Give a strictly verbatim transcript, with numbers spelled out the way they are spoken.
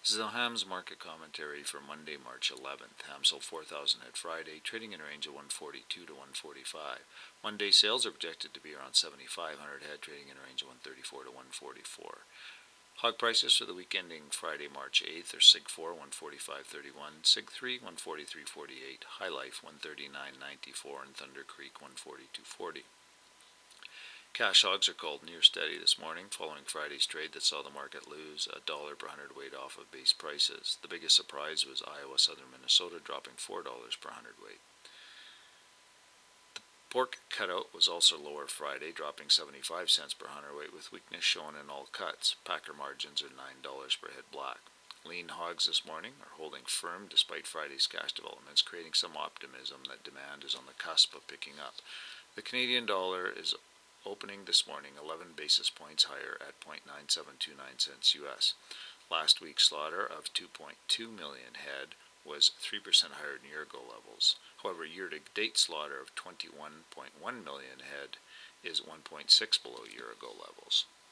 This is the Hams market commentary for Monday, March eleventh. Hams sold four thousand head Friday, trading in a range of one forty-two to one forty-five. Monday sales are projected to be around seventy-five hundred head, trading in a range of one thirty-four to one forty-four. Hog prices for the week ending Friday, March eighth are Sig four, one forty-five thirty-one, Sig three, one forty-three forty-eight, High Life, one thirty-nine ninety-four, and Thunder Creek, one forty-two forty. Cash hogs are called near steady this morning, following Friday's trade that saw the market lose a dollar per hundredweight off of base prices. The biggest surprise was Iowa Southern Minnesota dropping four dollars per hundredweight. The pork cutout was also lower Friday, dropping seventy-five cents per hundredweight, with weakness shown in all cuts. Packer margins are nine dollars per head black. Lean hogs this morning are holding firm despite Friday's cash developments, creating some optimism that demand is on the cusp of picking up. The Canadian dollar is opening this morning eleven basis points higher at zero point nine seven two nine cents U S. Last week's slaughter of two point two million head was three percent higher than year-ago levels. However, year-to-date slaughter of twenty-one point one million head is one point six below year-ago levels.